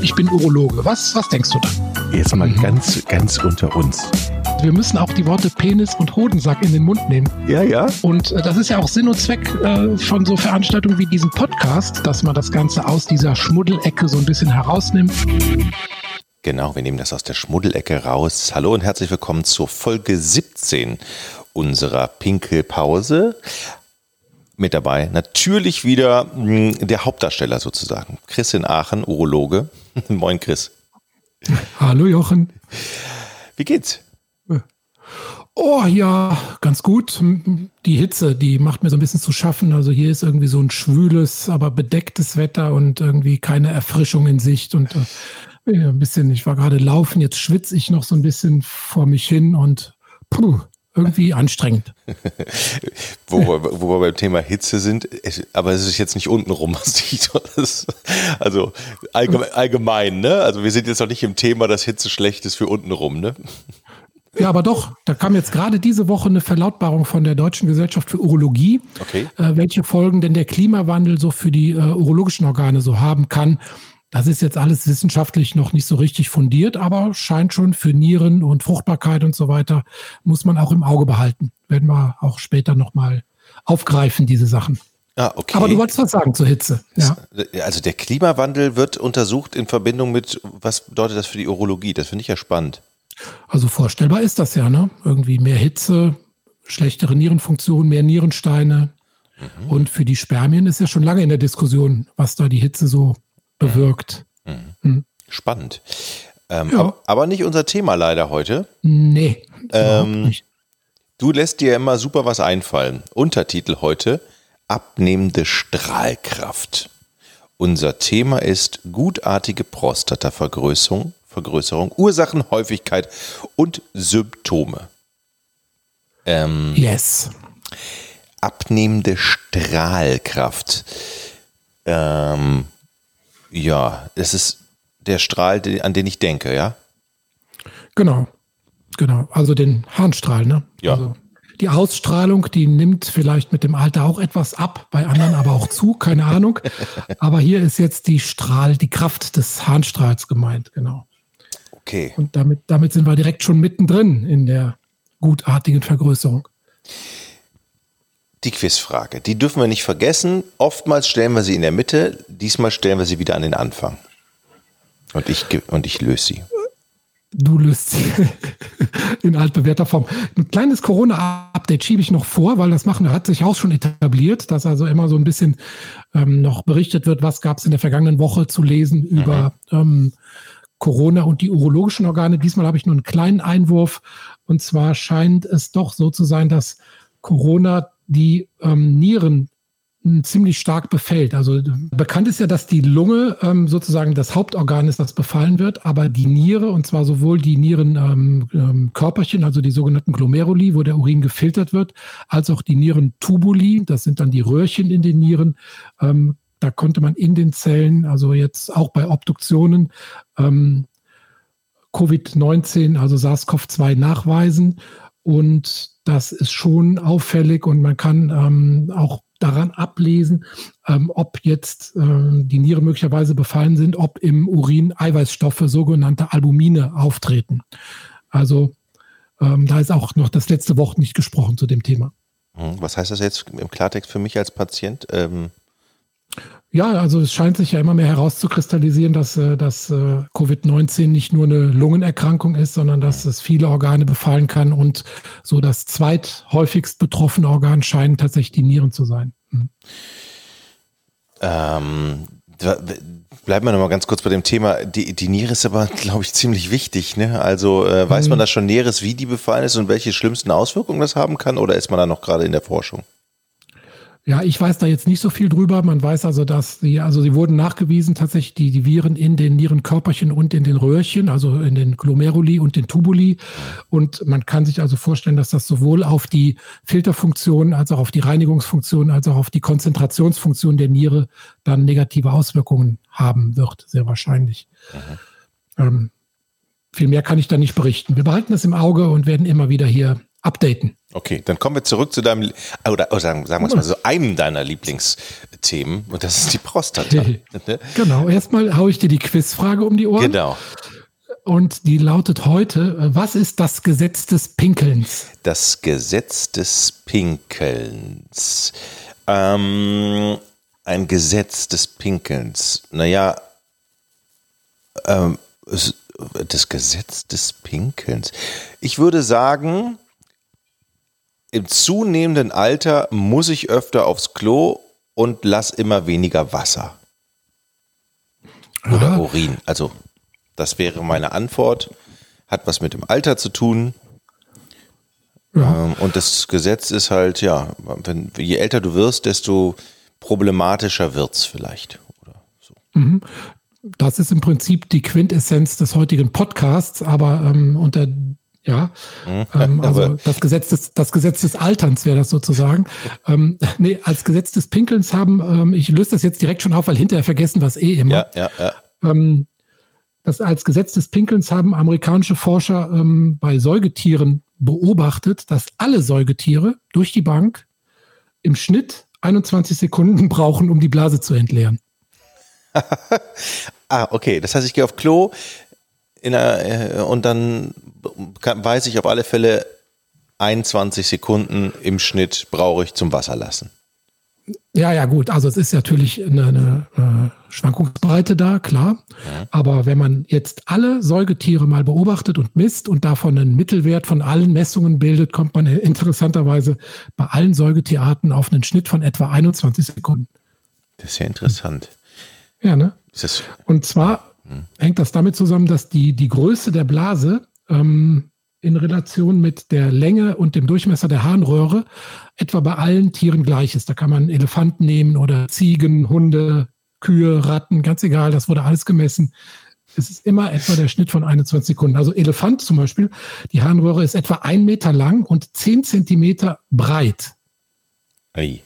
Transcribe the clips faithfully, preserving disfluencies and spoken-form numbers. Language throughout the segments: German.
ich bin Urologe. Was, was denkst du dann? Jetzt mal mhm. ganz, ganz unter uns. Wir müssen auch die Worte Penis und Hodensack in den Mund nehmen. Ja, ja. Und äh, das ist ja auch Sinn und Zweck äh, von so Veranstaltungen wie diesem Podcast, dass man das Ganze aus dieser Schmuddelecke so ein bisschen herausnimmt. Genau, wir nehmen das aus der Schmuddelecke raus. Hallo und herzlich willkommen zur Folge siebzehn unserer Pinkelpause. Mit dabei natürlich wieder mh, der Hauptdarsteller sozusagen, Chris in Aachen, Urologe. Moin Chris. Hallo Jochen. Wie geht's? Oh ja, ganz gut. Die Hitze, die macht mir so ein bisschen zu schaffen. Also hier ist irgendwie so ein schwüles, aber bedecktes Wetter und irgendwie keine Erfrischung in Sicht. Und äh, ein bisschen, ich war gerade laufen, jetzt schwitze ich noch so ein bisschen vor mich hin und puh, irgendwie anstrengend. wo, wir, wo wir beim Thema Hitze sind, aber es ist jetzt nicht untenrum, was ich, das, also allgemein, allgemein, ne? Also wir sind jetzt noch nicht im Thema, dass Hitze schlecht ist für untenrum, ne? Ja, aber doch, da kam jetzt gerade diese Woche eine Verlautbarung von der Deutschen Gesellschaft für Urologie, okay. äh, welche Folgen denn der Klimawandel so für die äh, urologischen Organe so haben kann. Das ist jetzt alles wissenschaftlich noch nicht so richtig fundiert, aber scheint schon für Nieren und Fruchtbarkeit und so weiter, muss man auch im Auge behalten. Werden wir auch später nochmal aufgreifen, diese Sachen. Ah, okay. Aber du wolltest was sagen zur Hitze. Ja. Also der Klimawandel wird untersucht in Verbindung mit, was bedeutet das für die Urologie? Das finde ich ja spannend. Also vorstellbar ist das ja, ne? Irgendwie mehr Hitze, schlechtere Nierenfunktion, mehr Nierensteine. Mhm. Und für die Spermien ist ja schon lange in der Diskussion, was da die Hitze so bewirkt. Mhm. Mhm. Spannend. Ähm, ja. aber, aber nicht unser Thema leider heute. Nee, ähm, nicht. Du lässt dir immer super was einfallen. Untertitel heute: Abnehmende Strahlkraft. Unser Thema ist gutartige Prostatavergrößerung, Vergrößerung, Ursachen, Häufigkeit und Symptome. Ähm, yes. Abnehmende Strahlkraft. Ähm, ja, das ist der Strahl, an den ich denke, ja? Genau, genau. Also den Harnstrahl, ne? Ja. Also die Ausstrahlung, die nimmt vielleicht mit dem Alter auch etwas ab, bei anderen aber auch zu, keine Ahnung. Aber hier ist jetzt die Strahl, die Kraft des Harnstrahls gemeint, genau. Okay. Und damit, damit sind wir direkt schon mittendrin in der gutartigen Vergrößerung. Die Quizfrage, die dürfen wir nicht vergessen. Oftmals stellen wir sie in der Mitte, diesmal stellen wir sie wieder an den Anfang. Und ich, und ich löse sie. Du löst sie in altbewährter Form. Ein kleines Corona-Update schiebe ich noch vor, weil das machen hat sich auch schon etabliert, dass also immer so ein bisschen ähm, noch berichtet wird, was gab es in der vergangenen Woche zu lesen über mhm. ähm, Corona und die urologischen Organe. Diesmal habe ich nur einen kleinen Einwurf. Und zwar scheint es doch so zu sein, dass Corona die ähm, Nieren ziemlich stark befällt. Also bekannt ist ja, dass die Lunge ähm, sozusagen das Hauptorgan ist, das befallen wird, aber die Niere, und zwar sowohl die Nierenkörperchen, ähm, also die sogenannten Glomeruli, wo der Urin gefiltert wird, als auch die Nierentubuli, das sind dann die Röhrchen in den Nieren. Ähm, da konnte man in den Zellen, also jetzt auch bei Obduktionen, ähm, Covid neunzehn, also SARS-C o V zwei nachweisen. Und das ist schon auffällig und man kann ähm, auch daran ablesen, ähm, ob jetzt ähm, die Nieren möglicherweise befallen sind, ob im Urin Eiweißstoffe, sogenannte Albumine, auftreten. Also ähm, da ist auch noch das letzte Wort nicht gesprochen zu dem Thema. Was heißt das jetzt im Klartext für mich als Patient? Ähm Ja, also es scheint sich ja immer mehr herauszukristallisieren, dass, dass Covid neunzehn nicht nur eine Lungenerkrankung ist, sondern dass es viele Organe befallen kann und so das zweithäufigst betroffene Organ scheinen tatsächlich die Nieren zu sein. Mhm. Ähm, bleiben wir nochmal ganz kurz bei dem Thema. Die, die Niere ist aber, glaube ich, ziemlich wichtig, ne? Also äh, weiß mhm. man da schon Näheres, wie die befallen ist und welche schlimmsten Auswirkungen das haben kann, oder ist man da noch gerade in der Forschung? Ja, ich weiß da jetzt nicht so viel drüber. Man weiß also, dass sie, also sie wurden nachgewiesen, tatsächlich die, die Viren in den Nierenkörperchen und in den Röhrchen, also in den Glomeruli und den Tubuli. Und man kann sich also vorstellen, dass das sowohl auf die Filterfunktion als auch auf die Reinigungsfunktion als auch auf die Konzentrationsfunktion der Niere dann negative Auswirkungen haben wird, sehr wahrscheinlich. Mhm. Ähm, viel mehr kann ich da nicht berichten. Wir behalten das im Auge und werden immer wieder hier updaten. Okay, dann kommen wir zurück zu deinem, oder, oder sagen, sagen wir es mal so, einem deiner Lieblingsthemen, und das ist die Prostata. Genau, erstmal haue ich dir die Quizfrage um die Ohren. Genau. Und die lautet heute, was ist das Gesetz des Pinkelns? Das Gesetz des Pinkelns. Ähm, ein Gesetz des Pinkelns. Naja, ähm, das Gesetz des Pinkelns. Ich würde sagen, im zunehmenden Alter muss ich öfter aufs Klo und lass immer weniger Wasser. Oder Aha. Urin. Also, das wäre meine Antwort. Hat was mit dem Alter zu tun. Ja. Ähm, und das Gesetz ist halt, ja, wenn, je älter du wirst, desto problematischer wird es vielleicht. Oder so. Mhm. Das ist im Prinzip die Quintessenz des heutigen Podcasts, aber ähm, unter, ja, ähm, also das Gesetz des, das Gesetz des Alterns wäre das sozusagen. ähm, nee, als Gesetz des Pinkelns haben, ähm, ich löse das jetzt direkt schon auf, weil hinterher vergessen wir es eh immer. Ja, ja, ja. Ähm, das als Gesetz des Pinkelns haben amerikanische Forscher ähm, bei Säugetieren beobachtet, dass alle Säugetiere durch die Bank im Schnitt einundzwanzig Sekunden brauchen, um die Blase zu entleeren. Ah, okay. Das heißt, ich gehe auf Klo in einer, äh, und dann kann, weiß ich auf alle Fälle, einundzwanzig Sekunden im Schnitt brauche ich zum Wasser lassen. Ja, ja, gut. Also es ist natürlich eine, eine, eine Schwankungsbreite da, klar. Ja. Aber wenn man jetzt alle Säugetiere mal beobachtet und misst und davon einen Mittelwert von allen Messungen bildet, kommt man interessanterweise bei allen Säugetierarten auf einen Schnitt von etwa einundzwanzig Sekunden. Das ist ja interessant. Ja, ne? Ist das, und zwar hm. hängt das damit zusammen, dass die, die Größe der Blase ähm, in Relation mit der Länge und dem Durchmesser der Harnröhre etwa bei allen Tieren gleich ist. Da kann man Elefanten nehmen oder Ziegen, Hunde, Kühe, Ratten, ganz egal, das wurde alles gemessen. Es ist immer etwa der Schnitt von einundzwanzig Sekunden. Also Elefant zum Beispiel, die Harnröhre ist etwa ein Meter lang und zehn Zentimeter breit. Ei.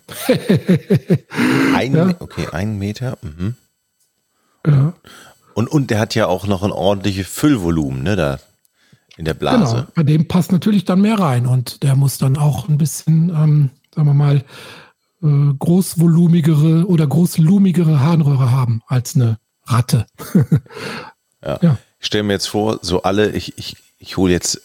ein, ja. Okay, ein Meter. Mhm. Ja. Und, und der hat ja auch noch ein ordentliches Füllvolumen, ne, da in der Blase. Genau, bei dem passt natürlich dann mehr rein und der muss dann auch ein bisschen, ähm, sagen wir mal, äh, großvolumigere oder großlumigere Harnröhre haben als eine Ratte. ja. Ja. Ich stelle mir jetzt vor, so alle, ich, ich, ich hole jetzt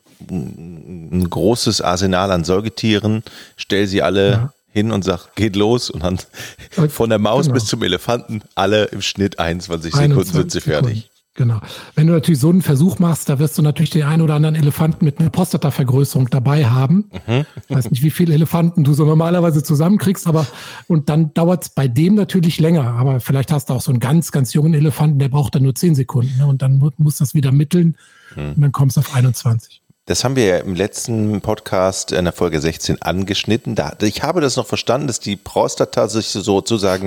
ein großes Arsenal an Säugetieren, stelle sie alle ja. hin und sage, geht los, und dann von der Maus genau. bis zum Elefanten, alle im Schnitt einundzwanzig Sekunden sind sie fertig. Sekunden. Genau. Wenn du natürlich so einen Versuch machst, da wirst du natürlich den einen oder anderen Elefanten mit einer Prostatavergrößerung dabei haben. Mhm. Ich weiß nicht, wie viele Elefanten du so normalerweise zusammenkriegst, aber und dann dauert es bei dem natürlich länger. Aber vielleicht hast du auch so einen ganz, ganz jungen Elefanten, der braucht dann nur zehn Sekunden. Ne? Und dann muss das wieder mitteln mhm. und dann kommst du auf einundzwanzig. Das haben wir ja im letzten Podcast in der Folge sechzehn angeschnitten. Da, ich habe das noch verstanden, dass die Prostata sich sozusagen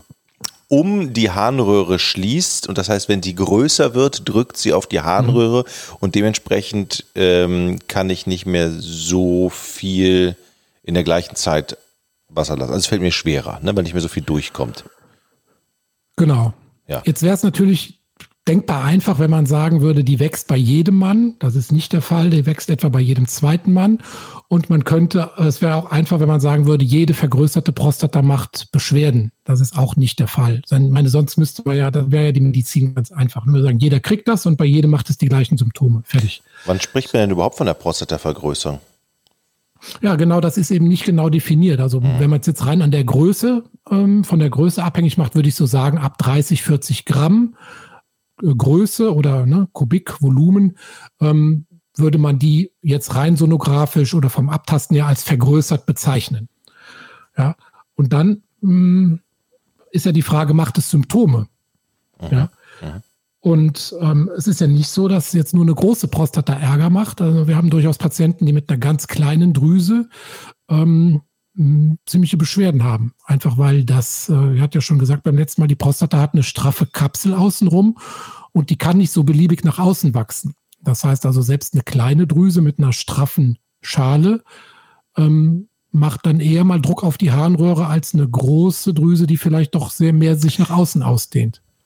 um die Harnröhre schließt, und das heißt, wenn die größer wird, drückt sie auf die Harnröhre mhm. und dementsprechend ähm, kann ich nicht mehr so viel in der gleichen Zeit Wasser lassen. Also es fällt mir schwerer, ne, weil nicht mehr so viel durchkommt. Genau. Ja. Jetzt wäre es natürlich denkbar einfach, wenn man sagen würde, die wächst bei jedem Mann. Das ist nicht der Fall. Die wächst etwa bei jedem zweiten Mann. Und man könnte, es wäre auch einfach, wenn man sagen würde, jede vergrößerte Prostata macht Beschwerden. Das ist auch nicht der Fall. Ich meine, sonst müsste man ja, da wäre ja die Medizin ganz einfach. Wir sagen, jeder kriegt das und bei jedem macht es die gleichen Symptome. Fertig. Wann spricht man denn überhaupt von der Prostatavergrößerung? Ja, genau, das ist eben nicht genau definiert. Also mhm. wenn man es jetzt rein an der Größe, ähm, von der Größe abhängig macht, würde ich so sagen, ab dreißig, vierzig Gramm Größe oder ne, Kubikvolumen, ähm, würde man die jetzt rein sonografisch oder vom Abtasten her als vergrößert bezeichnen. Ja, und dann mh, ist ja die Frage, macht es Symptome? Mhm. Ja. Mhm. Und ähm, es ist ja nicht so, dass jetzt nur eine große Prostata Ärger macht. Also wir haben durchaus Patienten, die mit einer ganz kleinen Drüse ähm, ziemliche Beschwerden haben. Einfach weil das, äh, ich hatte ja schon gesagt beim letzten Mal, die Prostata hat eine straffe Kapsel außenrum und die kann nicht so beliebig nach außen wachsen. Das heißt also, selbst eine kleine Drüse mit einer straffen Schale ähm, macht dann eher mal Druck auf die Harnröhre als eine große Drüse, die vielleicht doch sehr mehr sich nach außen ausdehnt.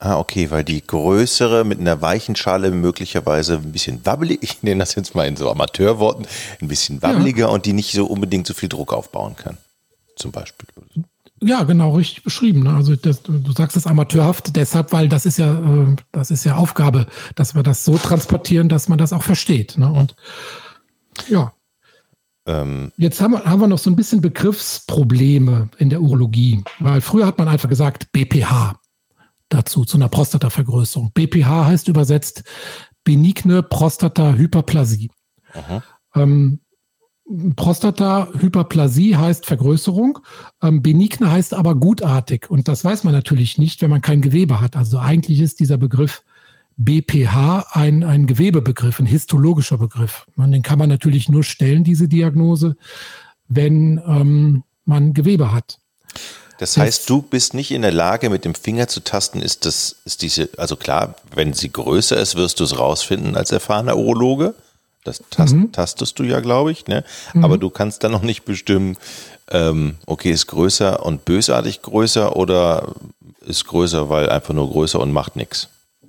Ah, okay, weil die größere mit einer weichen Schale möglicherweise ein bisschen wabbelig, ich nenne das jetzt mal in so Amateurworten, ein bisschen wabbeliger ja. und die nicht so unbedingt so viel Druck aufbauen kann, zum Beispiel. Ja, genau, richtig beschrieben. Ne? Also das, du sagst es amateurhaft, deshalb, weil das ist ja, äh, das ist ja Aufgabe, dass wir das so transportieren, dass man das auch versteht. Ne? Und ja. Ähm. Jetzt haben wir, haben wir noch so ein bisschen Begriffsprobleme in der Urologie, weil früher hat man einfach gesagt B P H. Dazu, zu einer Prostatavergrößerung. B P H heißt übersetzt benigne Prostatahyperplasie. Ähm, Prostatahyperplasie heißt Vergrößerung, ähm, benigne heißt aber gutartig. Und das weiß man natürlich nicht, wenn man kein Gewebe hat. Also eigentlich ist dieser Begriff B P H ein, ein Gewebebegriff, ein histologischer Begriff. Und den kann man natürlich nur stellen, diese Diagnose, wenn ähm, man Gewebe hat. Das heißt, du bist nicht in der Lage, mit dem Finger zu tasten, ist das, ist diese, also klar, wenn sie größer ist, wirst du es rausfinden als erfahrener Urologe. Das tast, mhm. tastest du ja, glaube ich, ne? Mhm. Aber du kannst dann noch nicht bestimmen, ähm, okay, ist größer und bösartig größer oder ist größer, weil einfach nur größer und macht nichts.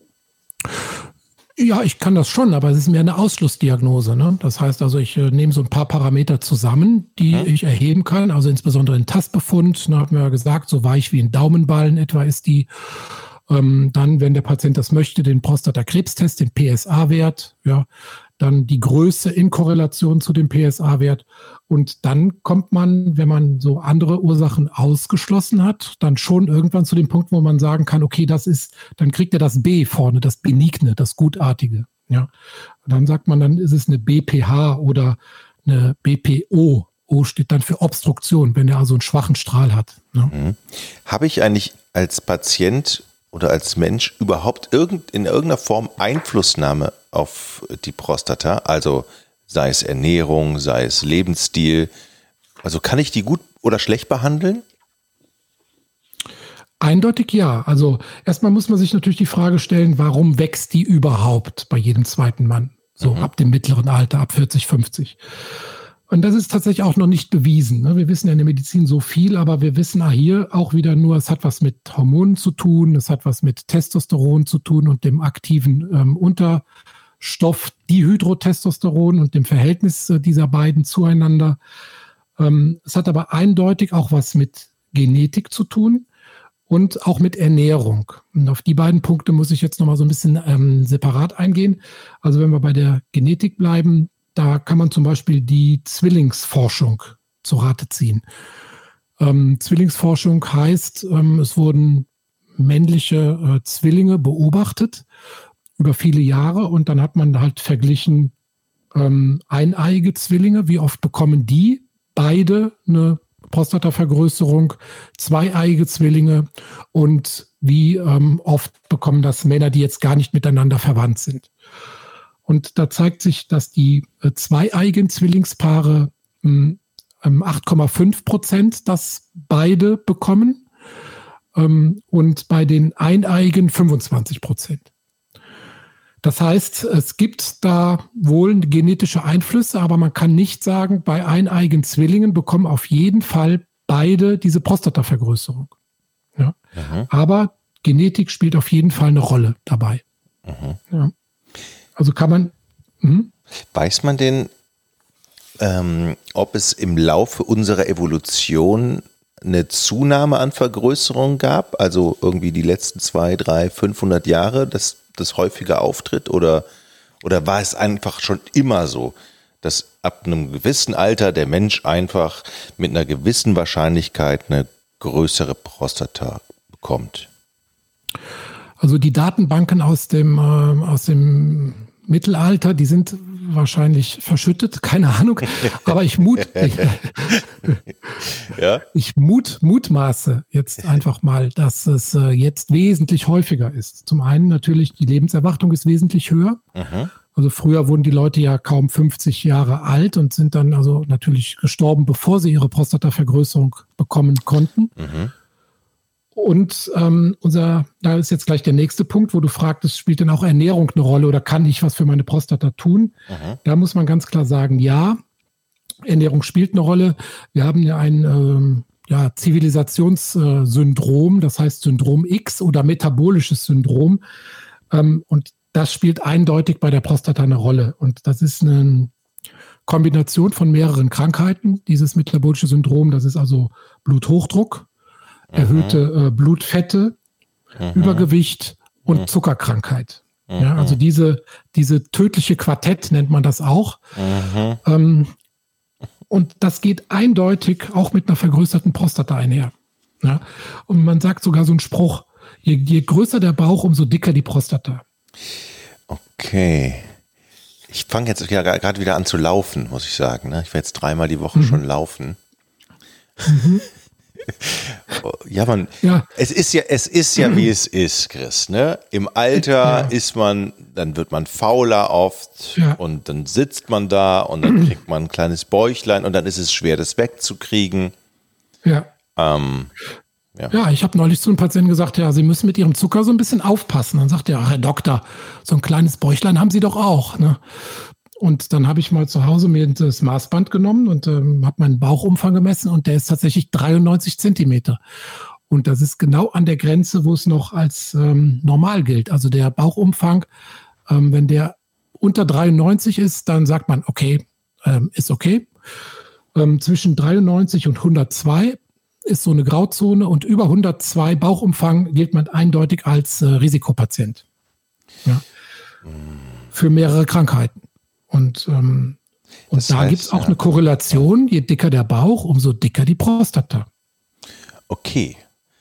Ja, ich kann das schon, aber es ist mehr eine Ausschlussdiagnose. Ne? Das heißt also, ich äh, nehme so ein paar Parameter zusammen, die mhm. ich erheben kann, also insbesondere den Tastbefund. Da haben wir ja gesagt, so weich wie ein Daumenballen etwa ist die. Ähm, dann, wenn der Patient das möchte, den Prostatakrebstest, den P S A-Wert, ja, dann die Größe in Korrelation zu dem P S A-Wert. Und dann kommt man, wenn man so andere Ursachen ausgeschlossen hat, dann schon irgendwann zu dem Punkt, wo man sagen kann, okay, das ist, dann kriegt er das B vorne, das Benigne, das Gutartige. Ja. Und dann sagt man, dann ist es eine B P H oder eine B P O. O steht dann für Obstruktion, wenn er also einen schwachen Strahl hat. Ne? Mhm. Habe ich eigentlich als Patient oder als Mensch überhaupt irgend, in irgendeiner Form Einflussnahme auf die Prostata? Also sei es Ernährung, sei es Lebensstil. Also kann ich die gut oder schlecht behandeln? Eindeutig ja. Also erstmal muss man sich natürlich die Frage stellen, warum wächst die überhaupt bei jedem zweiten Mann? So mhm. ab dem mittleren Alter, ab vierzig, fünfzig. Und das ist tatsächlich auch noch nicht bewiesen. Ne? Wir wissen ja in der Medizin so viel, aber wir wissen ah, hier auch wieder nur, es hat was mit Hormonen zu tun, es hat was mit Testosteron zu tun und dem aktiven ähm, Unterstoff Dihydrotestosteron und dem Verhältnis äh, dieser beiden zueinander. Ähm, es hat aber eindeutig auch was mit Genetik zu tun und auch mit Ernährung. Und auf die beiden Punkte muss ich jetzt nochmal so ein bisschen ähm, separat eingehen. Also wenn wir bei der Genetik bleiben, da kann man zum Beispiel die Zwillingsforschung zu Rate ziehen. Ähm, Zwillingsforschung heißt, ähm, es wurden männliche äh, Zwillinge beobachtet über viele Jahre und dann hat man halt verglichen ähm, eineiige Zwillinge, wie oft bekommen die beide eine Prostatavergrößerung, zweieiige Zwillinge und wie ähm, oft bekommen das Männer, die jetzt gar nicht miteinander verwandt sind. Und da zeigt sich, dass die äh, zweieigen Zwillingspaare ähm, acht Komma fünf Prozent das beide bekommen ähm, und bei den eineigen fünfundzwanzig Prozent. Das heißt, es gibt da wohl genetische Einflüsse, aber man kann nicht sagen, bei eineigen Zwillingen bekommen auf jeden Fall beide diese Prostatavergrößerung. Ja? Mhm. Aber Genetik spielt auf jeden Fall eine Rolle dabei. Mhm. Ja. Also kann man... Mh? Weiß man denn, ähm, ob es im Laufe unserer Evolution eine Zunahme an Vergrößerung gab? Also irgendwie die letzten zwei, drei, fünfhundert Jahre, dass das häufiger auftritt? Oder, oder war es einfach schon immer so, dass ab einem gewissen Alter der Mensch einfach mit einer gewissen Wahrscheinlichkeit eine größere Prostata bekommt? Also die Datenbanken aus dem, äh, aus dem Mittelalter, die sind wahrscheinlich verschüttet, keine Ahnung, aber ich mut, ich, ja? ich mut, mutmaße jetzt einfach mal, dass es äh, jetzt wesentlich häufiger ist. Zum einen natürlich, die Lebenserwartung ist wesentlich höher. Mhm. Also früher wurden die Leute ja kaum fünfzig Jahre alt und sind dann also natürlich gestorben, bevor sie ihre Prostatavergrößerung bekommen konnten. Mhm. Und ähm, unser, da ist jetzt gleich der nächste Punkt, wo du fragtest, spielt denn auch Ernährung eine Rolle oder kann ich was für meine Prostata tun? Mhm. Da muss man ganz klar sagen, ja, Ernährung spielt eine Rolle. Wir haben ja ein ähm, ja, Zivilisationssyndrom, das heißt Syndrom X oder metabolisches Syndrom. Ähm, und das spielt eindeutig bei der Prostata eine Rolle. Und das ist eine Kombination von mehreren Krankheiten, dieses metabolische Syndrom. Das ist also Bluthochdruck, mhm. erhöhte äh, Blutfette, mhm. Übergewicht und mhm. Zuckerkrankheit. Mhm. Ja, also diese, diese tödliche Quartett nennt man das auch. Mhm. Ähm, und das geht eindeutig auch mit einer vergrößerten Prostata einher. Ja, und man sagt sogar so einen Spruch, je, je größer der Bauch, umso dicker die Prostata. Okay. Ich fange jetzt gerade wieder an zu laufen, muss ich sagen. Ne? Ich werde jetzt dreimal die Woche mhm. schon laufen. Mhm. Ja, man, ja. Es ist ja, es ist ja, wie es ist, Chris. Ne? Im Alter ja. ist man, dann wird man fauler oft ja. und dann sitzt man da und dann kriegt man ein kleines Bäuchlein und dann ist es schwer, das wegzukriegen. Ja. Ähm, Ja. ja, ich habe neulich zu einem Patienten gesagt, ja, Sie müssen mit Ihrem Zucker so ein bisschen aufpassen. Dann sagt er, ach, Herr Doktor, so ein kleines Bäuchlein haben Sie doch auch. Ne? Und dann habe ich mal zu Hause mir das Maßband genommen und ähm, habe meinen Bauchumfang gemessen und der ist tatsächlich dreiundneunzig Zentimeter. Und das ist genau an der Grenze, wo es noch als ähm, normal gilt. Also der Bauchumfang, ähm, wenn der unter dreiundneunzig ist, dann sagt man, okay, ähm, ist okay. Ähm, zwischen dreiundneunzig und hundertzwei ist so eine Grauzone und über hundertzwei Bauchumfang gilt man eindeutig als äh, Risikopatient. Ja. Für mehrere Krankheiten. Und, ähm, und das da heißt, gibt es auch ja. eine Korrelation, je dicker der Bauch, umso dicker die Prostata. Okay.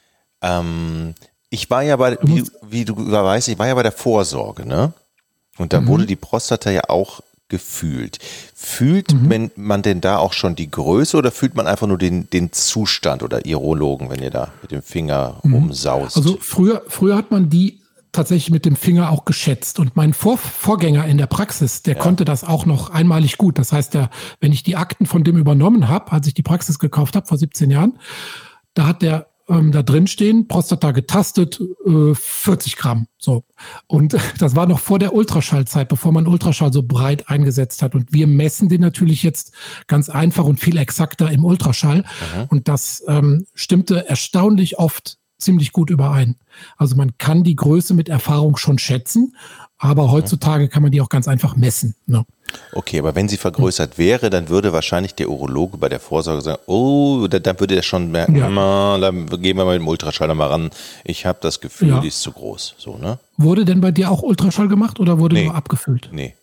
Ähm, ich war ja bei, wie, wie du weißt, ich war ja bei der Vorsorge, ne? Und da mhm. wurde die Prostata ja auch gefühlt. Fühlt mhm. wenn man denn da auch schon die Größe oder fühlt man einfach nur den, den Zustand oder ihr Urologen, wenn ihr da mit dem Finger mhm. rumsaust? Also früher, früher hat man die tatsächlich mit dem Finger auch geschätzt und mein Vor- Vorgänger in der Praxis, der ja. konnte das auch noch einmalig gut. Das heißt, der, wenn ich die Akten von dem übernommen habe, als ich die Praxis gekauft habe vor siebzehn Jahren, da hat der Ähm, da drin stehen, Prostata getastet, äh, vierzig Gramm. So. Und das war noch vor der Ultraschallzeit, bevor man Ultraschall so breit eingesetzt hat. Und wir messen den natürlich jetzt ganz einfach und viel exakter im Ultraschall. Mhm. Und das ähm, stimmte erstaunlich oft ziemlich gut überein. Also man kann die Größe mit Erfahrung schon schätzen, aber heutzutage kann man die auch ganz einfach messen. Ne? Okay, aber wenn sie vergrößert wäre, dann würde wahrscheinlich der Urologe bei der Vorsorge sagen, oh, dann, dann würde er schon merken, ja. na, dann gehen wir mal mit dem Ultraschall mal ran. Ich habe das Gefühl, ja. die ist zu groß. So, ne? Wurde denn bei dir auch Ultraschall gemacht oder wurde nee. nur abgefüllt? Nee.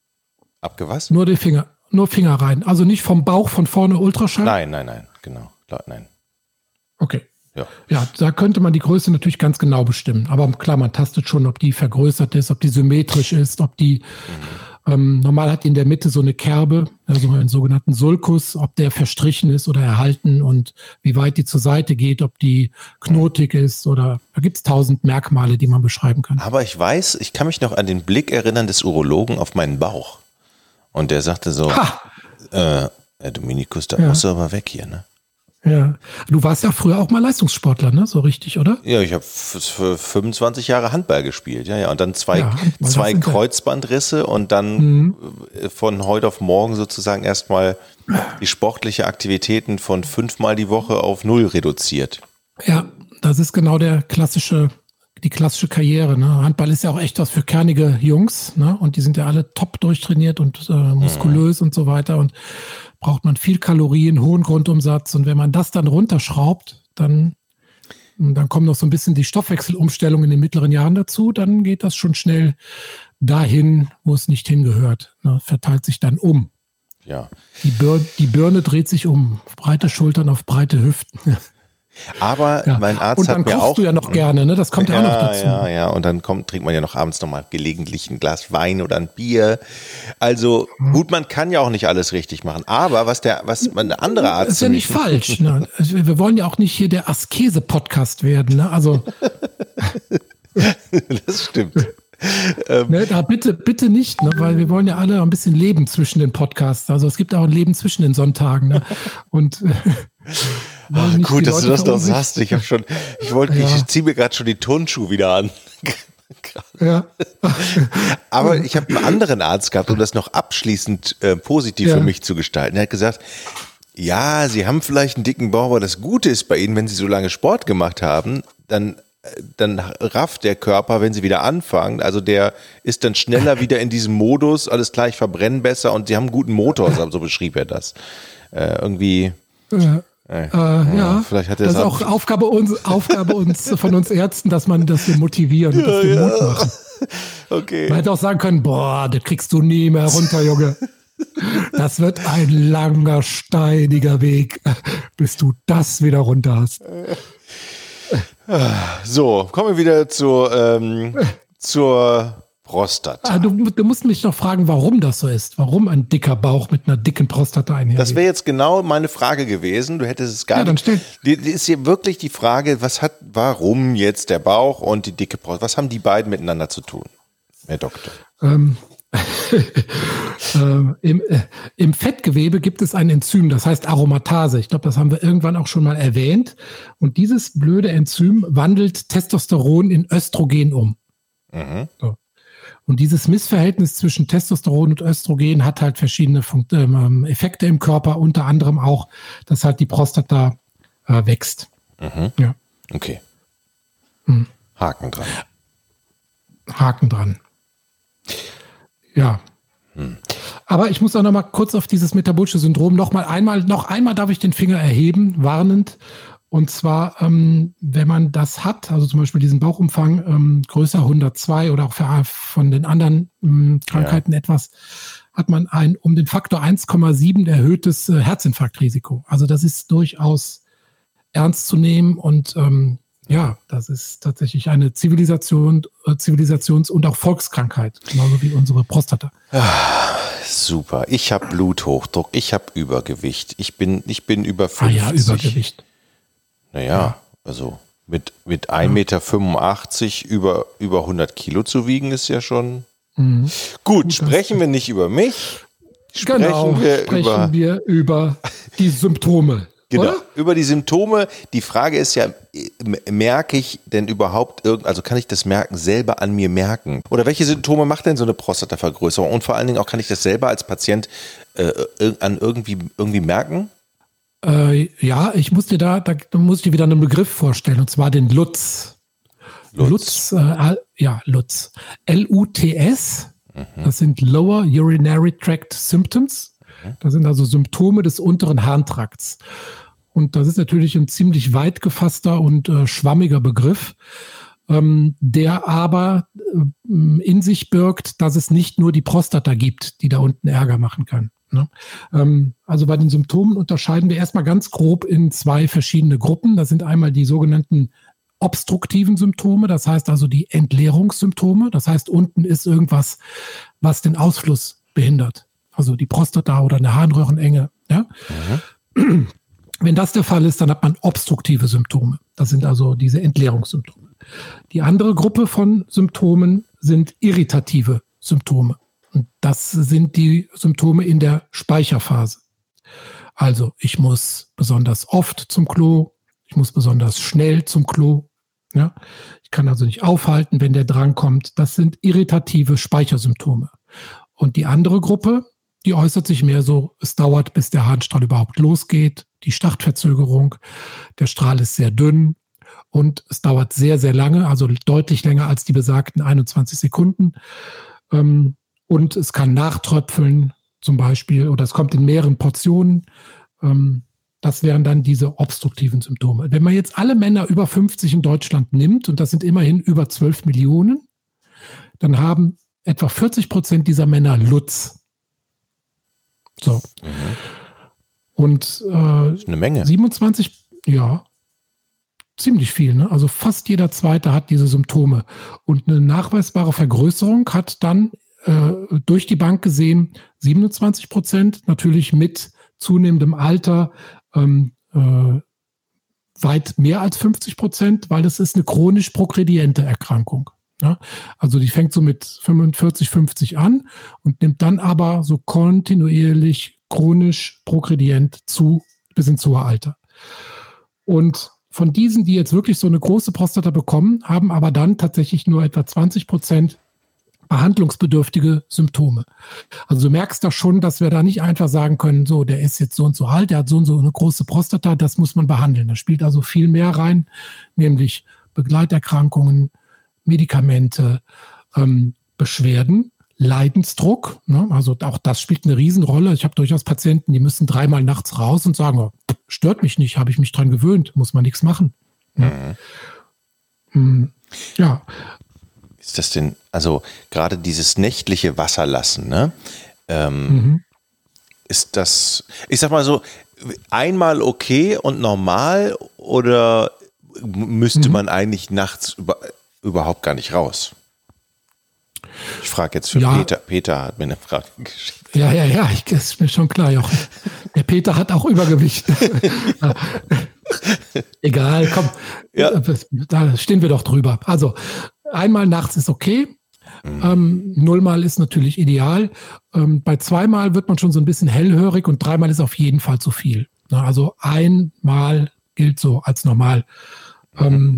Abge was? Nur die Finger, nur Finger rein. Also nicht vom Bauch von vorne Ultraschall? Nein, nein, nein, genau. Nein. Okay. Ja. ja, da könnte man die Größe natürlich ganz genau bestimmen. Aber klar, man tastet schon, ob die vergrößert ist, ob die symmetrisch ist, ob die mhm. ähm, normal hat die in der Mitte so eine Kerbe, also einen sogenannten Sulcus, ob der verstrichen ist oder erhalten und wie weit die zur Seite geht, ob die knotig ist oder da gibt es tausend Merkmale, die man beschreiben kann. Aber ich weiß, ich kann mich noch an den Blick erinnern des Urologen auf meinen Bauch. Und der sagte so, äh, Herr Dominikus, da ja. musst du aber weg hier, ne? Ja, du warst ja früher auch mal Leistungssportler, ne? So richtig, oder? Ja, ich habe für fünfundzwanzig Jahre Handball gespielt, ja, ja. Und dann zwei, ja, zwei Kreuzbandrisse und dann mhm. von heute auf morgen sozusagen erstmal die sportliche Aktivitäten von fünfmal die Woche auf null reduziert. Ja, das ist genau der klassische, die klassische Karriere, ne? Handball ist ja auch echt was für kernige Jungs, ne? Und die sind ja alle top durchtrainiert und äh, muskulös mhm. und so weiter und braucht man viel Kalorien, hohen Grundumsatz. Und wenn man das dann runterschraubt, dann, dann kommen noch so ein bisschen die Stoffwechselumstellung in den mittleren Jahren dazu. Dann geht das schon schnell dahin, wo es nicht hingehört. Ne, verteilt sich dann um. Ja. Die, Bir- die Birne dreht sich um. Breite Schultern auf breite Hüften. Aber ja. mein Arzt hat mir auch... Und dann kochst du ja noch gerne, ne? Das kommt ja, ja auch noch dazu. Ja, ja, und dann kommt, trinkt man ja noch abends nochmal gelegentlich ein Glas Wein oder ein Bier. Also mhm. gut, man kann ja auch nicht alles richtig machen. Aber was der, was eine andere Arzt... Das ist ja nicht falsch. Ne? Wir wollen ja auch nicht hier der Askese-Podcast werden. Ne? Also das stimmt. Ne, da bitte, bitte nicht, ne? Weil wir wollen ja alle ein bisschen leben zwischen den Podcasts. Also es gibt auch ein Leben zwischen den Sonntagen. Ne? Und... Ach, gut, dass Leute du das noch sagst. Ich habe schon, ich wollte, ja. ich ziehe mir gerade schon die Turnschuhe wieder an. Ja. Aber ich habe einen anderen Arzt gehabt, um das noch abschließend äh, positiv ja. für mich zu gestalten. Er hat gesagt, Ja, Sie haben vielleicht einen dicken Bauch, aber das Gute ist bei Ihnen, wenn Sie so lange Sport gemacht haben, dann, dann rafft der Körper, wenn Sie wieder anfangen, also der ist dann schneller wieder in diesem Modus, alles gleich verbrennen besser und Sie haben einen guten Motor, so beschrieb er das. Äh, irgendwie... Äh, Äh, äh, ja, vielleicht hat er das ist auch Aufgabe uns, Aufgabe uns von uns Ärzten, dass man das wir motivieren und ja, dass wir ja. Mut machen. Okay. Man hätte auch sagen können, boah, das kriegst du nie mehr runter, Junge. Das wird ein langer, steiniger Weg, bis du das wieder runter hast. So, kommen wir wieder zu, ähm, zur Prostata. Ah, du, du musst mich noch fragen, warum das so ist. Warum ein dicker Bauch mit einer dicken Prostata einhergeht. Das wäre jetzt genau meine Frage gewesen. Du hättest es gar Ja, dann nicht. stell- Die, die ist hier wirklich die Frage, was hat, warum jetzt der Bauch und die dicke Prostata? Was haben die beiden miteinander zu tun, Herr Doktor? Ähm, ähm, im, äh, Im Fettgewebe gibt es ein Enzym, das heißt Aromatase. Ich glaube, das haben wir irgendwann auch schon mal erwähnt. Und dieses blöde Enzym wandelt Testosteron in Östrogen um. Mhm. So. Und dieses Missverhältnis zwischen Testosteron und Östrogen hat halt verschiedene Funkt- ähm, Effekte im Körper, unter anderem auch, dass halt die Prostata äh, wächst. Mhm. Ja. Okay. Hm. Haken dran. Haken dran. Ja. Hm. Aber ich muss auch noch mal kurz auf dieses metabolische Syndrom noch mal einmal, noch einmal darf ich den Finger erheben, warnend. Und zwar, ähm, wenn man das hat, also zum Beispiel diesen Bauchumfang ähm, größer hundertzwei oder auch für, von den anderen ähm, Krankheiten ja. etwas, hat man ein um den Faktor eins Komma sieben erhöhtes äh, Herzinfarktrisiko. Also das ist durchaus ernst zu nehmen und ähm, ja, das ist tatsächlich eine Zivilisation, äh, Zivilisations- und auch Volkskrankheit, genauso wie unsere Prostata. Ah, super. Ich habe Bluthochdruck, ich habe Übergewicht, ich bin, ich bin über fünfzig. Ah ja, Übergewicht. Naja, Ja. also mit, mit ein Meter fünfundachtzig über, über hundert Kilo zu wiegen ist ja schon... Mhm. Gut, Gut, sprechen wir nicht über mich. Sprechen genau, wir sprechen über, wir über die Symptome. genau, oder? über die Symptome. Die Frage ist ja, merke ich denn überhaupt irgend, also kann ich das merken, selber an mir merken? Oder welche Symptome macht denn so eine Prostatavergrößerung? Und vor allen Dingen auch, kann ich das selber als Patient äh, an irgendwie, irgendwie merken? Äh, ja, ich muss dir da, da muss ich dir wieder einen Begriff vorstellen, und zwar den L U T S. Lutz. Lutz, äh, ja, L U T S. L U T S, mhm. Das sind Lower Urinary Tract Symptoms. Mhm. Das sind also Symptome des unteren Harntrakts. Und das ist natürlich ein ziemlich weit gefasster und äh, schwammiger Begriff, ähm, der aber äh, in sich birgt, dass es nicht nur die Prostata gibt, die da unten Ärger machen kann. Ne? Ähm, also bei den Symptomen unterscheiden wir erstmal ganz grob in zwei verschiedene Gruppen. Das sind einmal die sogenannten obstruktiven Symptome, das heißt also die Entleerungssymptome. Das heißt, unten ist irgendwas, was den Ausfluss behindert. Also die Prostata oder eine Harnröhrenenge. Ja? Mhm. Wenn das der Fall ist, dann hat man obstruktive Symptome. Das sind also diese Entleerungssymptome. Die andere Gruppe von Symptomen sind irritative Symptome. Und das sind die Symptome in der Speicherphase. Also ich muss besonders oft zum Klo, ich muss besonders schnell zum Klo. Ja? Ich kann also nicht aufhalten, wenn der Drang kommt. Das sind irritative Speichersymptome. Und die andere Gruppe, die äußert sich mehr so, es dauert, bis der Harnstrahl überhaupt losgeht, die Startverzögerung, der Strahl ist sehr dünn und es dauert sehr, sehr lange, also deutlich länger als die besagten einundzwanzig Sekunden. Und es kann nachtröpfeln zum Beispiel oder es kommt in mehreren Portionen. Das wären dann diese obstruktiven Symptome. Wenn man jetzt alle Männer über fünfzig in Deutschland nimmt, und das sind immerhin über zwölf Millionen, dann haben etwa vierzig Prozent dieser Männer L U T S. So. Mhm. Und äh, das ist eine Menge. siebenundzwanzig, ja, ziemlich viel. Ne? Also fast jeder Zweite hat diese Symptome. Und eine nachweisbare Vergrößerung hat dann äh, durch die Bank gesehen siebenundzwanzig Prozent, natürlich mit zunehmendem Alter ähm, äh, weit mehr als fünfzig Prozent, weil es ist eine chronisch progrediente Erkrankung. Ja? Also die fängt so mit fünfundvierzig, fünfzig an und nimmt dann aber so kontinuierlich chronisch progredient zu bis ins hohe Alter. Und von diesen, die jetzt wirklich so eine große Prostata bekommen, haben aber dann tatsächlich nur etwa zwanzig Prozent behandlungsbedürftige Symptome. Also du merkst da schon, dass wir da nicht einfach sagen können, so, der ist jetzt so und so alt, der hat so und so eine große Prostata, das muss man behandeln. Da spielt also viel mehr rein, nämlich Begleiterkrankungen, Medikamente, ähm, Beschwerden, Leidensdruck. Ne? Also auch das spielt eine Riesenrolle. Ich habe durchaus Patienten, die müssen dreimal nachts raus und sagen, oh, stört mich nicht, habe ich mich dran gewöhnt, muss man nichts machen. Ne? Mhm. Ja. Ist das denn, also gerade dieses nächtliche Wasserlassen, ne? Ähm, mhm. Ist das, ich sag mal so, einmal okay und normal oder müsste mhm. man eigentlich nachts über, überhaupt gar nicht raus? Ich frage jetzt für ja. Peter. Peter hat mir eine Frage geschickt. Ja, ja, ja, ich, das ist mir schon klar, Jochen. Der Peter hat auch Übergewicht. Egal, komm, ja. Da stehen wir doch drüber. Also, einmal nachts ist okay, mhm. ähm, nullmal ist natürlich ideal. Ähm, bei zweimal wird man schon so ein bisschen hellhörig und dreimal ist auf jeden Fall zu viel. Na, also einmal gilt so als normal. Mhm. Ähm,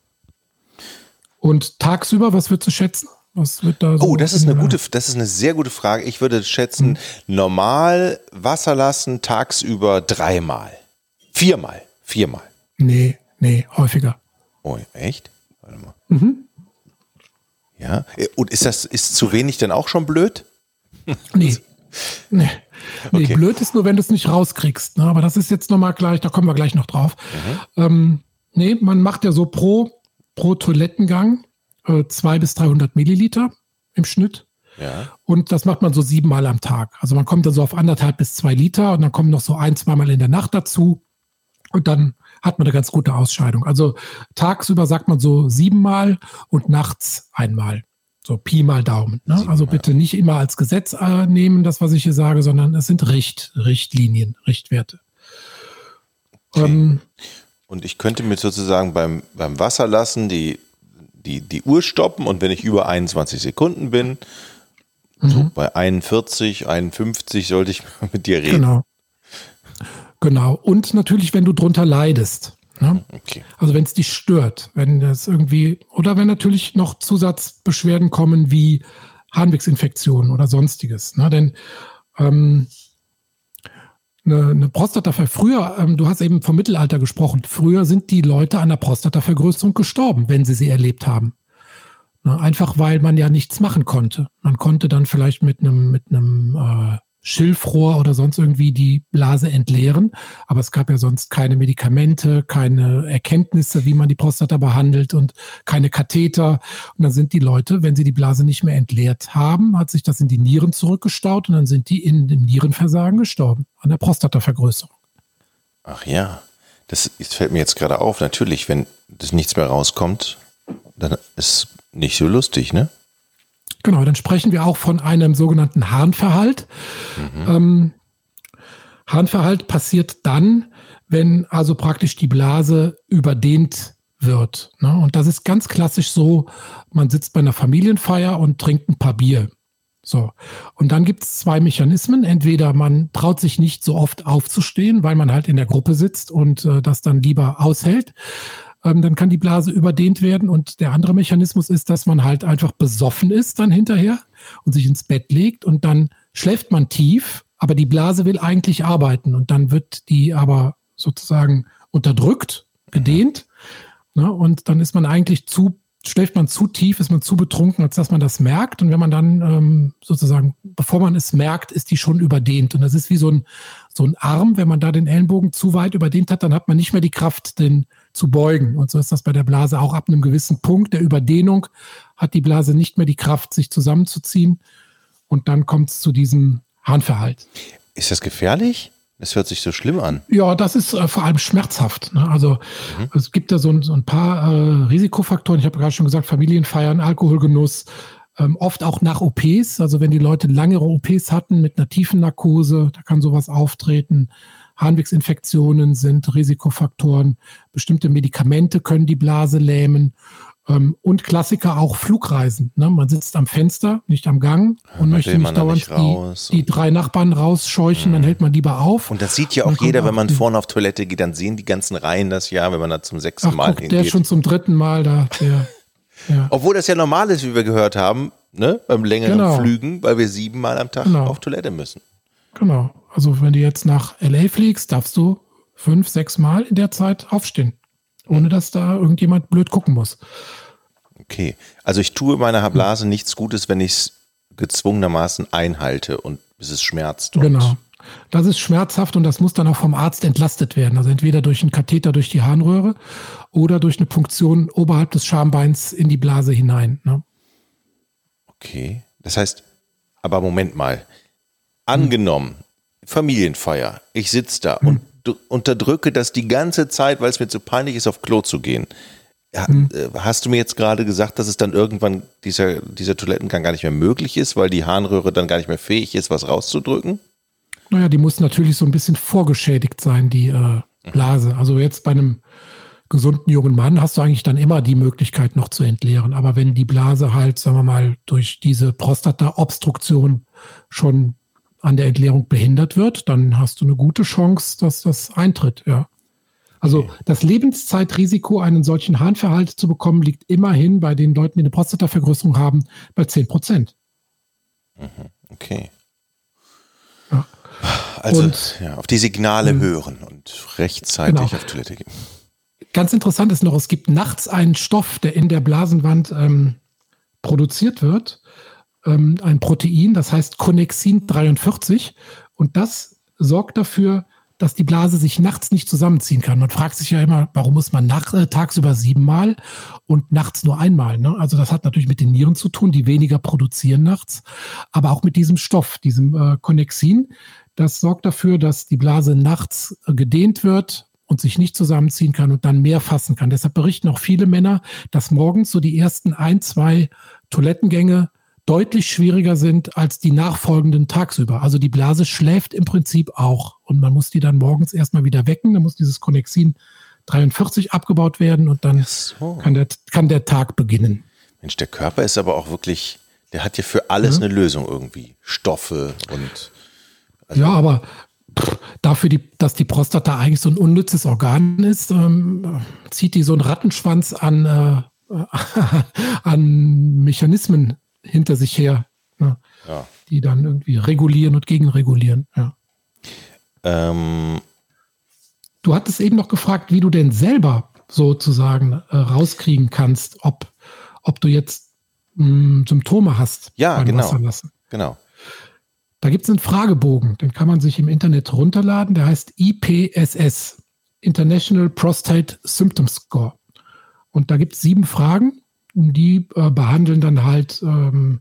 und tagsüber, was würdest du schätzen? Was wird da so? Oh, das ist eine gute, das ist eine sehr gute Frage. Ich würde schätzen, mhm. normal Wasser lassen, tagsüber dreimal. Viermal. Viermal. Nee, nee, häufiger. Oh, echt? Warte mal. Mhm. Ja. Und ist das, ist zu wenig denn auch schon blöd? Nee. Nee. Nee, Okay. Blöd ist nur, wenn du es nicht rauskriegst. Ne? Aber das ist jetzt nochmal gleich, da kommen wir gleich noch drauf. Mhm. Ähm, nee, man macht ja so pro, pro Toilettengang äh, zweihundert bis dreihundert Milliliter im Schnitt. Ja. Und das macht man so siebenmal am Tag. Also man kommt dann so auf anderthalb bis zwei Liter und dann kommen noch so ein, zweimal in der Nacht dazu. Und dann hat man eine ganz gute Ausscheidung. Also tagsüber sagt man so siebenmal und nachts einmal. So Pi mal Daumen. Ne? Also bitte nicht immer als Gesetz äh, nehmen, das, was ich hier sage, sondern es sind Richt, Richtlinien, Richtwerte. Okay. Ähm, Und ich könnte mir sozusagen beim, beim Wasserlassen die, die, die Uhr stoppen und wenn ich über einundzwanzig Sekunden bin, mhm. so bei einundvierzig, einundfünfzig sollte ich mit dir reden. Genau. Genau. Und natürlich, wenn du drunter leidest. Ne? Okay. Also wenn es dich stört, wenn das irgendwie, oder wenn natürlich noch Zusatzbeschwerden kommen wie Harnwegsinfektionen oder sonstiges. Ne? Denn ähm, eine, eine Prostataver, früher, ähm, du hast eben vom Mittelalter gesprochen, früher sind die Leute an der Prostatavergrößerung gestorben, wenn sie sie erlebt haben. Ne? Einfach weil man ja nichts machen konnte. Man konnte dann vielleicht mit einem, mit einem äh, Schilfrohr oder sonst irgendwie die Blase entleeren. Aber es gab ja sonst keine Medikamente, keine Erkenntnisse, wie man die Prostata behandelt und keine Katheter. Und dann sind die Leute, wenn sie die Blase nicht mehr entleert haben, hat sich das in die Nieren zurückgestaut und dann sind die in dem Nierenversagen gestorben, an der Prostatavergrößerung. Ach ja, das, das fällt mir jetzt gerade auf. Natürlich, wenn das nichts mehr rauskommt, dann ist es nicht so lustig, ne? Genau, dann sprechen wir auch von einem sogenannten Harnverhalt. Mhm. Ähm, Harnverhalt passiert dann, wenn also praktisch die Blase überdehnt wird. Ne? Und das ist ganz klassisch so, man sitzt bei einer Familienfeier und trinkt ein paar Bier. So. Und dann gibt es zwei Mechanismen. Entweder man traut sich nicht so oft aufzustehen, weil man halt in der Gruppe sitzt und äh, das dann lieber aushält. Dann kann die Blase überdehnt werden. Und der andere Mechanismus ist, dass man halt einfach besoffen ist dann hinterher und sich ins Bett legt und dann schläft man tief, aber die Blase will eigentlich arbeiten und dann wird die aber sozusagen unterdrückt, gedehnt. Ne? Und dann ist man eigentlich zu, schläft man zu tief, ist man zu betrunken, als dass man das merkt. Und wenn man dann ähm, sozusagen, bevor man es merkt, ist die schon überdehnt. Und das ist wie so ein, so ein Arm, wenn man da den Ellenbogen zu weit überdehnt hat, dann hat man nicht mehr die Kraft, den zu beugen. Und so ist das bei der Blase auch ab einem gewissen Punkt der Überdehnung, hat die Blase nicht mehr die Kraft, sich zusammenzuziehen. Und dann kommt es zu diesem Harnverhalt. Ist das gefährlich? Das hört sich so schlimm an. Ja, das ist äh, vor allem schmerzhaft. Ne? Also mhm. es gibt ja so ein, so ein paar äh, Risikofaktoren. Ich habe gerade schon gesagt, Familienfeiern, Alkoholgenuss, ähm, oft auch nach O Ps. Also wenn die Leute langere O Ps hatten mit einer tiefen Narkose, da kann sowas auftreten. Harnwegsinfektionen sind Risikofaktoren. Bestimmte Medikamente können die Blase lähmen. Ähm, und Klassiker auch Flugreisen. Ne? Man sitzt am Fenster, nicht am Gang und ja, möchte nicht dauernd nicht die, die drei Nachbarn rausscheuchen, mhm. dann hält man lieber auf. Und das sieht ja auch jeder, wenn man vorne auf Toilette geht, dann sehen die ganzen Reihen das ja, wenn man da zum sechsten Ach, Mal guck, hingeht. Der ist schon zum dritten Mal da. Der, ja. Obwohl das ja normal ist, wie wir gehört haben, ne? Beim längeren Genau. Flügen, weil wir siebenmal am Tag Genau. auf Toilette müssen. Genau. Also wenn du jetzt nach L A fliegst, darfst du fünf, sechs Mal in der Zeit aufstehen, ohne dass da irgendjemand blöd gucken muss. Okay, also ich tue meiner Blase nichts Gutes, wenn ich es gezwungenermaßen einhalte und bis es schmerzt. Und Genau. Das ist schmerzhaft und das muss dann auch vom Arzt entlastet werden. Also entweder durch einen Katheter durch die Harnröhre oder durch eine Punktion oberhalb des Schambeins in die Blase hinein. Ne? Okay, das heißt, aber Moment mal, angenommen, Familienfeier, ich sitze da Hm. und d- unterdrücke das die ganze Zeit, weil es mir zu peinlich ist, auf Klo zu gehen. Ja, äh, hast du mir jetzt gerade gesagt, dass es dann irgendwann dieser, dieser Toilettengang gar nicht mehr möglich ist, weil die Harnröhre dann gar nicht mehr fähig ist, was rauszudrücken? Naja, die muss natürlich so ein bisschen vorgeschädigt sein, die äh, Blase. Also jetzt bei einem gesunden jungen Mann hast du eigentlich dann immer die Möglichkeit noch zu entleeren. Aber wenn die Blase halt, sagen wir mal, durch diese Prostata-Obstruktion schon an der Entleerung behindert wird, dann hast du eine gute Chance, dass das eintritt, ja. Also Okay. das Lebenszeitrisiko, einen solchen Harnverhalt zu bekommen, liegt immerhin bei den Leuten, die eine Prostatavergrößerung haben, bei zehn Prozent. Okay. Ja. Also Und- ja, auf die Signale Hm. hören und rechtzeitig Genau. auf Toilette gehen. Ganz interessant ist noch, es gibt nachts einen Stoff, der in der Blasenwand ähm, produziert wird, ähm, ein Protein, das heißt Connexin dreiundvierzig, und das sorgt dafür, dass die Blase sich nachts nicht zusammenziehen kann. Man fragt sich ja immer, warum muss man nach, äh, tagsüber siebenmal und nachts nur einmal? Ne? Also das hat natürlich mit den Nieren zu tun, die weniger produzieren nachts, aber auch mit diesem Stoff, diesem äh, Connexin. Das sorgt dafür, dass die Blase nachts äh, gedehnt wird und sich nicht zusammenziehen kann und dann mehr fassen kann. Deshalb berichten auch viele Männer, dass morgens so die ersten ein, zwei Toilettengänge deutlich schwieriger sind als die nachfolgenden tagsüber. Also die Blase schläft im Prinzip auch und man muss die dann morgens erstmal wieder wecken. Dann muss dieses Connexin dreiundvierzig abgebaut werden und dann So. kann der, kann der Tag beginnen. Mensch, der Körper ist aber auch wirklich, der hat ja für alles Mhm. eine Lösung irgendwie. Stoffe und also, Ja, aber pff, dafür, die, dass die Prostata eigentlich so ein unnützes Organ ist, ähm, zieht die so einen Rattenschwanz an, äh, an Mechanismen hinter sich her, ne, ja. die dann irgendwie regulieren und gegenregulieren. Ja. Ähm, Du hattest eben noch gefragt, wie du denn selber sozusagen äh, rauskriegen kannst, ob, ob du jetzt mh, Symptome hast Ja, beim genau. Wasserlassen. genau. Da gibt es einen Fragebogen, den kann man sich im Internet runterladen, der heißt I P S S, International Prostate Symptom Score. Und da gibt es sieben Fragen, die äh, behandeln dann halt ähm,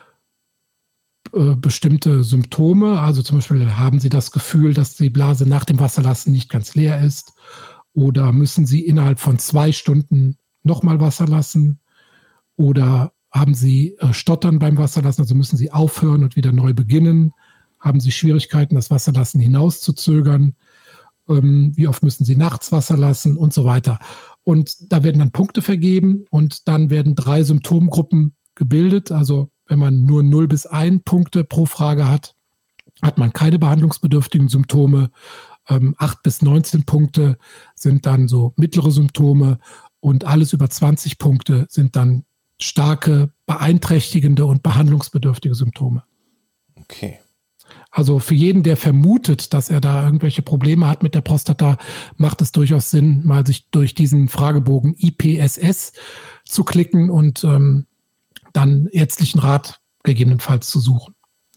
äh, bestimmte Symptome. Also zum Beispiel, haben Sie das Gefühl, dass die Blase nach dem Wasserlassen nicht ganz leer ist? Oder müssen Sie innerhalb von zwei Stunden nochmal Wasser lassen? Oder haben Sie äh, Stottern beim Wasserlassen, also müssen Sie aufhören und wieder neu beginnen? Haben Sie Schwierigkeiten, das Wasserlassen hinauszuzögern? Ähm, wie oft müssen Sie nachts Wasser lassen und so weiter? Und da werden dann Punkte vergeben und dann werden drei Symptomgruppen gebildet. Also wenn man nur null bis eins Punkte pro Frage hat, hat man keine behandlungsbedürftigen Symptome. Ähm, acht bis neunzehn Punkte sind dann so mittlere Symptome und alles über zwanzig Punkte sind dann starke, beeinträchtigende und behandlungsbedürftige Symptome. Okay. Also für jeden, der vermutet, dass er da irgendwelche Probleme hat mit der Prostata, macht es durchaus Sinn, mal sich durch diesen Fragebogen I P S S zu klicken und ähm, dann ärztlichen Rat gegebenenfalls zu suchen.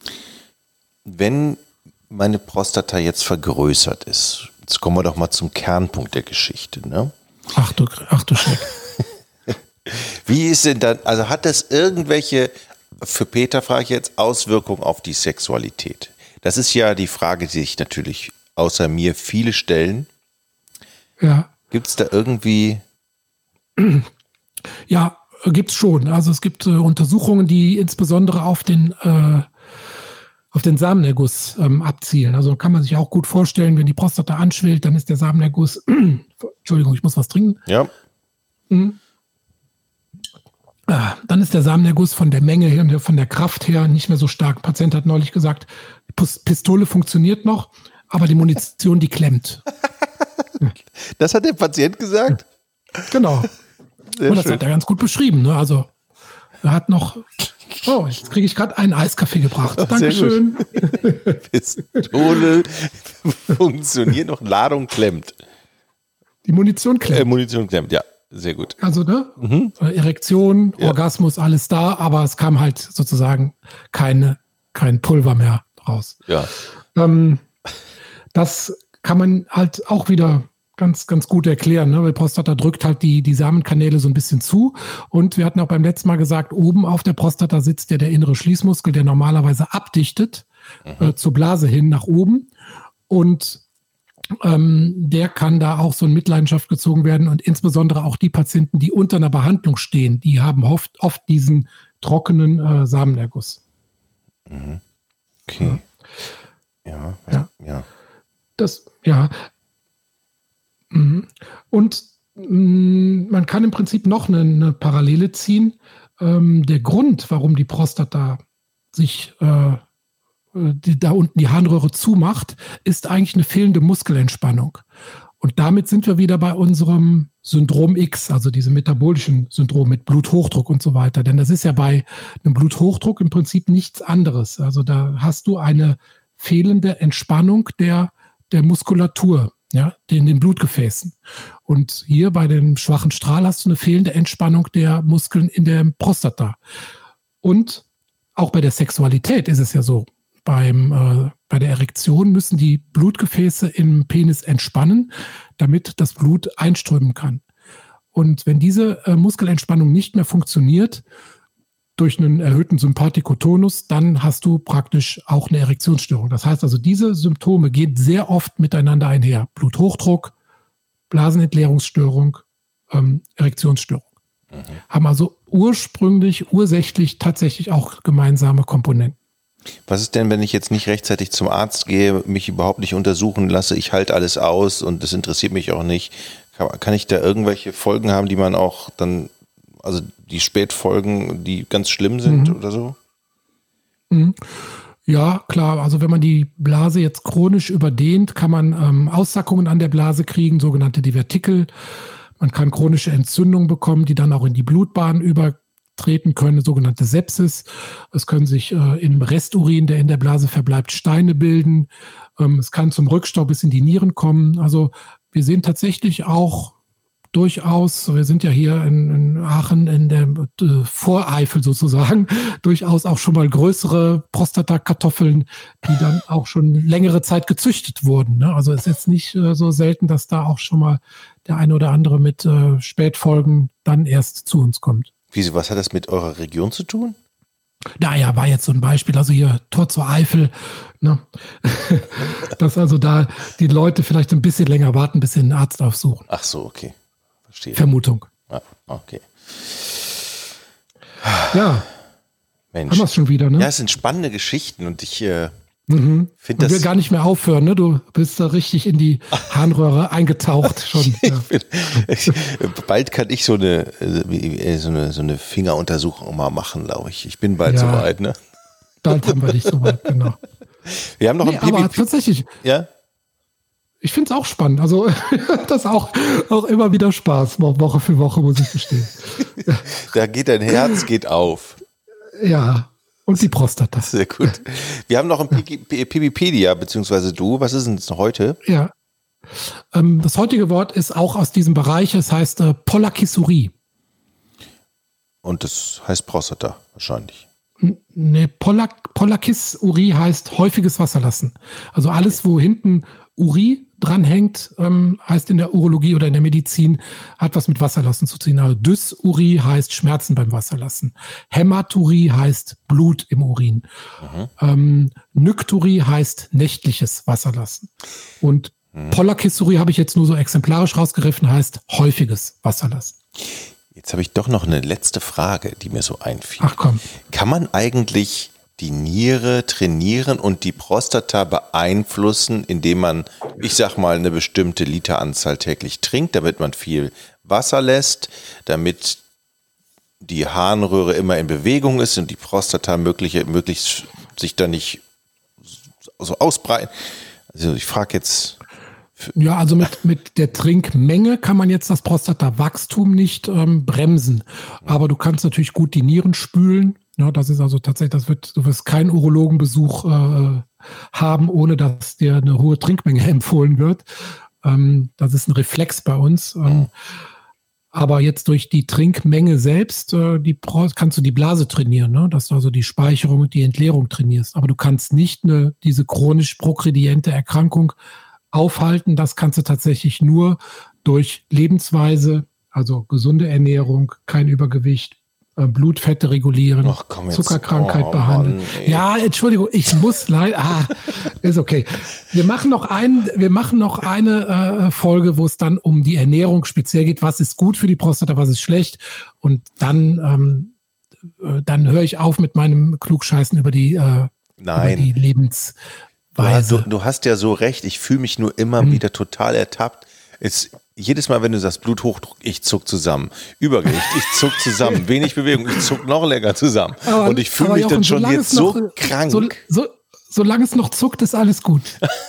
Wenn meine Prostata jetzt vergrößert ist, jetzt kommen wir doch mal zum Kernpunkt der Geschichte, ne? Ach du, ach du Schreck. Wie ist denn dann, also hat das irgendwelche, für Peter frage ich jetzt, Auswirkungen auf die Sexualität? Das ist ja die Frage, die sich natürlich außer mir viele stellen. Ja. Gibt es da irgendwie... Ja, gibt es schon. Also es gibt äh, Untersuchungen, die insbesondere auf den, äh, auf den Samenerguss ähm, abzielen. Also kann man sich auch gut vorstellen, wenn die Prostata anschwillt, dann ist der Samenerguss, Entschuldigung, ich muss was trinken. Ja, Mhm. Ah, dann ist der Samenerguss von der Menge her und von der Kraft her nicht mehr so stark. Ein Patient hat neulich gesagt, die Pus- Pistole funktioniert noch, aber die Munition, die klemmt. das hat der Patient gesagt? Genau. Sehr Und das schön. hat er ganz gut beschrieben. Ne? Also er hat noch Oh, jetzt kriege ich gerade einen Eiskaffee gebracht. Oh, Dankeschön. Pistole funktioniert noch, Ladung klemmt. Die Munition klemmt. Äh, Munition klemmt, ja. Sehr gut. Also, ne? Mhm. Erektion, ja. Orgasmus, alles da, aber es kam halt sozusagen keine, kein Pulver mehr raus. Ja. Ähm, das kann man halt auch wieder ganz, ganz gut erklären, ne? Weil Prostata drückt halt die, die Samenkanäle so ein bisschen zu. Und wir hatten auch beim letzten Mal gesagt, oben auf der Prostata sitzt ja der innere Schließmuskel, der normalerweise abdichtet, mhm. äh, zur Blase hin nach oben. Und ähm, der kann da auch so in Mitleidenschaft gezogen werden. Und insbesondere auch die Patienten, die unter einer Behandlung stehen, die haben oft, oft diesen trockenen äh, Samenerguss. Mhm. Okay. Ja. Ja. Ja. ja. Das, ja. Und mh, man kann im Prinzip noch eine, eine Parallele ziehen. Ähm, der Grund, warum die Prostata sich äh, die, da unten die Harnröhre zumacht, ist eigentlich eine fehlende Muskelentspannung. Und damit sind wir wieder bei unserem Syndrom X, also diesem metabolischen Syndrom mit Bluthochdruck und so weiter. Denn das ist ja bei einem Bluthochdruck im Prinzip nichts anderes. Also da hast du eine fehlende Entspannung der, der Muskulatur, ja, in den Blutgefäßen. Und hier bei dem schwachen Strahl hast du eine fehlende Entspannung der Muskeln in der Prostata. Und auch bei der Sexualität ist es ja so. Beim, äh, bei der Erektion müssen die Blutgefäße im Penis entspannen, damit das Blut einströmen kann. Und wenn diese äh, Muskelentspannung nicht mehr funktioniert, durch einen erhöhten Sympathikotonus, dann hast du praktisch auch eine Erektionsstörung. Das heißt also, diese Symptome gehen sehr oft miteinander einher. Bluthochdruck, Blasenentleerungsstörung, ähm, Erektionsstörung. Mhm. Haben also ursprünglich, ursächlich tatsächlich auch gemeinsame Komponenten. Was ist denn, wenn ich jetzt nicht rechtzeitig zum Arzt gehe, mich überhaupt nicht untersuchen lasse, ich halte alles aus und das interessiert mich auch nicht? Kann, kann ich da irgendwelche Folgen haben, die man auch dann, also die Spätfolgen, die ganz schlimm sind mhm. oder so? Mhm. Ja, klar. Also wenn man die Blase jetzt chronisch überdehnt, kann man ähm, Aussackungen an der Blase kriegen, sogenannte Divertikel. Man kann chronische Entzündungen bekommen, die dann auch in die Blutbahn übertreten können, sogenannte Sepsis. Es können sich äh, im Resturin, der in der Blase verbleibt, Steine bilden. Ähm, es kann zum Rückstau bis in die Nieren kommen. Also wir sehen tatsächlich auch durchaus, wir sind ja hier in, in Aachen in der äh, Voreifel sozusagen, durchaus auch schon mal größere Prostatakartoffeln, die dann auch schon längere Zeit gezüchtet wurden. Ne? Also es ist jetzt nicht äh, so selten, dass da auch schon mal der eine oder andere mit äh, Spätfolgen dann erst zu uns kommt. Wieso, was hat das mit eurer Region zu tun? Naja, war jetzt so ein Beispiel, also hier Tor zur Eifel, ne? Dass also da die Leute vielleicht ein bisschen länger warten, bis sie einen Arzt aufsuchen. Ach so, okay. Verstehe. Vermutung. Ah, okay. Ja. Mensch. Haben wir es schon wieder, ne? Ja, es sind spannende Geschichten und ich äh, mhm. finde das. Ich will gar nicht mehr aufhören, ne? Du bist da richtig in die Harnröhre eingetaucht schon. Ja. bin, ich, bald kann ich so eine, so eine, so eine Fingeruntersuchung mal machen, glaube ich. Ich bin bald ja, soweit, ne? Bald haben wir dich soweit, genau. Wir haben noch nee, ein P P. Aber tatsächlich. Ja. Ich finde es auch spannend. Also das auch, auch immer wieder Spaß, Woche für Woche, muss ich gestehen. Da geht dein Herz geht auf. Ja, und die Prostata. Sehr gut. Wir haben noch ein Pipipedia, beziehungsweise du. Was ist denn das heute? Ja. Ähm, das heutige Wort ist auch aus diesem Bereich. Es heißt äh, Polakisurie. Und das heißt Prostata wahrscheinlich. Ne, Polak, Polakisurie heißt häufiges Wasserlassen. Also alles, wo hinten Urie dranhängt, ähm, heißt in der Urologie oder in der Medizin, hat was mit Wasserlassen zu tun. Also Dysurie heißt Schmerzen beim Wasserlassen. Hämaturie heißt Blut im Urin. Mhm. Ähm, Nykturie heißt nächtliches Wasserlassen. Und mhm. Polakisurie habe ich jetzt nur so exemplarisch rausgegriffen, heißt häufiges Wasserlassen. Jetzt habe ich doch noch eine letzte Frage, die mir so einfiel. Ach komm. Kann man eigentlich die Niere trainieren und die Prostata beeinflussen, indem man, ich sag mal, eine bestimmte Literanzahl täglich trinkt, damit man viel Wasser lässt, damit die Harnröhre immer in Bewegung ist und die Prostata möglich, möglichst sich da nicht so ausbreiten? Also ich frage jetzt. Ja, also mit, mit der Trinkmenge kann man jetzt das Prostatawachstum nicht ähm, bremsen. Aber du kannst natürlich gut die Nieren spülen. Ja, das ist also tatsächlich, das wird, du wirst keinen Urologenbesuch äh, haben, ohne dass dir eine hohe Trinkmenge empfohlen wird. Ähm, das ist ein Reflex bei uns. Ähm, aber jetzt durch die Trinkmenge selbst, äh, die kannst du die Blase trainieren, ne? Dass du also die Speicherung und die Entleerung trainierst. Aber du kannst nicht eine, diese chronisch progrediente Erkrankung aufhalten. Das kannst du tatsächlich nur durch Lebensweise, also gesunde Ernährung, kein Übergewicht, Blutfette regulieren, Ach, komm jetzt. Zuckerkrankheit oh, behandeln. Mann, ja, Entschuldigung, ich muss leider. Ah, ist okay. Wir machen noch ein, wir machen noch eine äh, Folge, wo es dann um die Ernährung speziell geht. Was ist gut für die Prostata, was ist schlecht? Und dann, ähm, äh, dann höre ich auf mit meinem Klugscheißen über die, äh, Nein. Über die Lebensweise. Du, du hast ja so recht. Ich fühle mich nur immer hm. wieder total ertappt. Es, jedes Mal, wenn du sagst Bluthochdruck, ich zuck zusammen. Übergewicht, ich zuck zusammen. Wenig Bewegung, ich zuck noch länger zusammen. Aber, und ich fühle mich Jochen, dann schon jetzt so noch, krank. So, so, solange es noch zuckt, ist alles gut.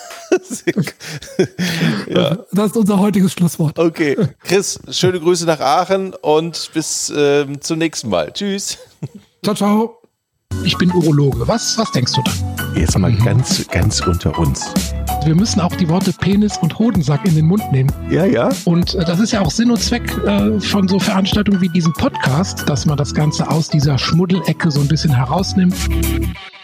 ja. Das ist unser heutiges Schlusswort. Okay, Chris, schöne Grüße nach Aachen und bis ähm, zum nächsten Mal. Tschüss. Ciao, ciao. Ich bin Urologe. Was, was denkst du da? Jetzt mal ganz, ganz unter uns. Wir müssen auch die Worte Penis und Hodensack in den Mund nehmen. Ja, ja. Und äh, das ist ja auch Sinn und Zweck äh, von so Veranstaltungen wie diesem Podcast, dass man das Ganze aus dieser Schmuddelecke so ein bisschen herausnimmt.